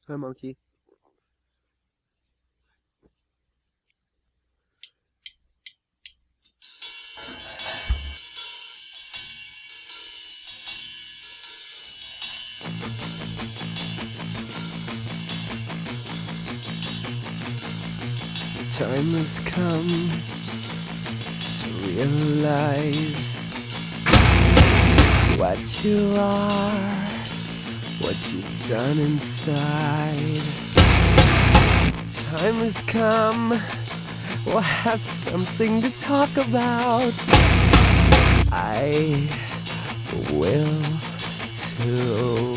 Hi, monkey. Time has come to realize what you are, what you've done inside. Time has come, we'll have something to talk about. I will too.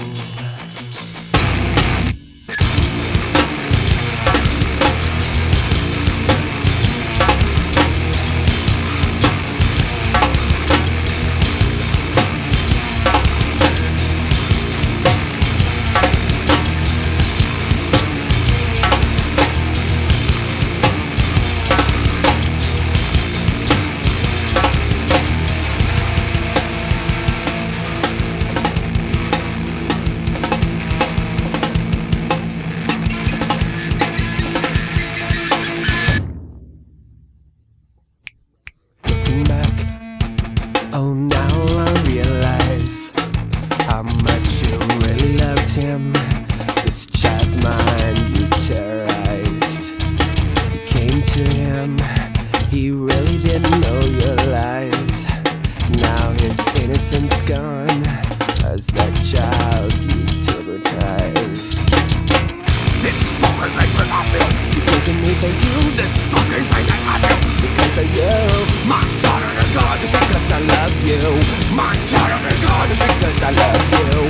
Oh, now I realize how much you really loved him. This child's mind you terrorized. You came to him, he really didn't know your lies. Now his innocence gone, as that child you terrorized. This fucking makes me feel. You're taking me for you. This fucking thing that I feel because of you. My son of a God, because I love you. My son of a God, because I love you.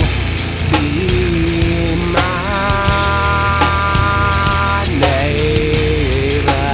Be my neighbor.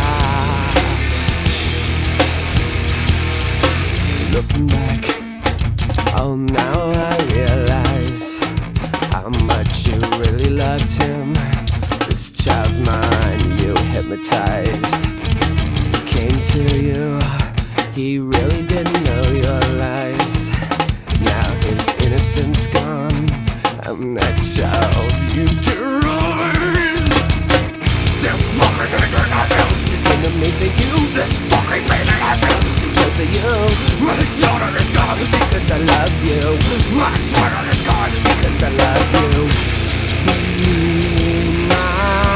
Looking back, oh now I realize how much you really loved him. This child's mind you hypnotized. He came to you, he really didn't know your lies. Now his innocence gone, I'm that child you terrorized. This fucking thing I feel. You came to me for you. This fucking thing I feel because of you. My son of a God, because I love you. My son of a God, because I love you. Be my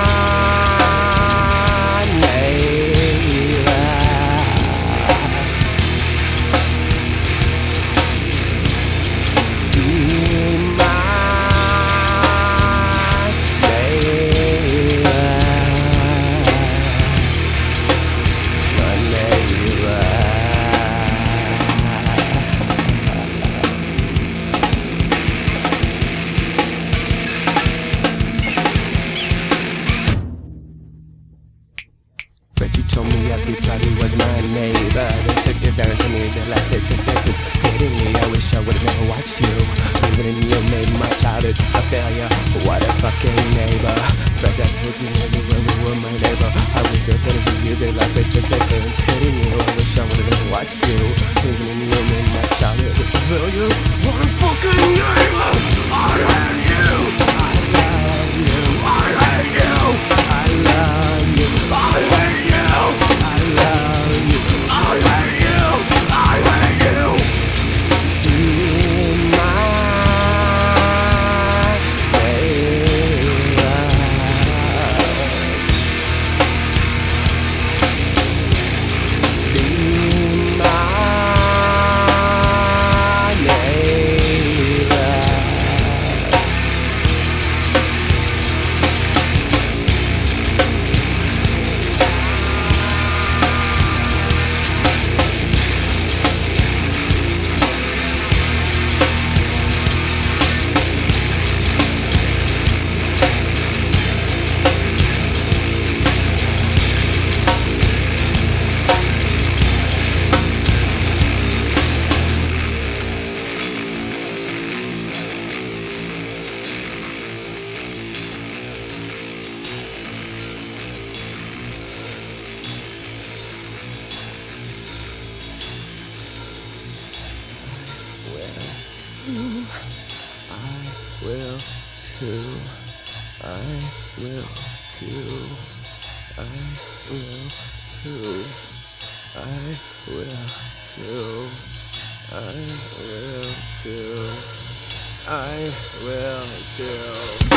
but you told me everybody was my neighbor. They took advantage of me, they like they took that to hating me. I wish I would've never watched you. Even in you made my childhood a failure. What a fucking neighbor. But I told you never when you were my neighbor. I was good for you, they like they took that turns hating you. I wish I would've never watched you. Even in you made my childhood a failure. What a fucking neighbor. I hate you. I love you. I hate you. I love you. I hate you. I love you. I hate you. I hate you. Be my neighbor. Be my neighbor. I will too. I will too. I will too. I will too. I will too. I will too.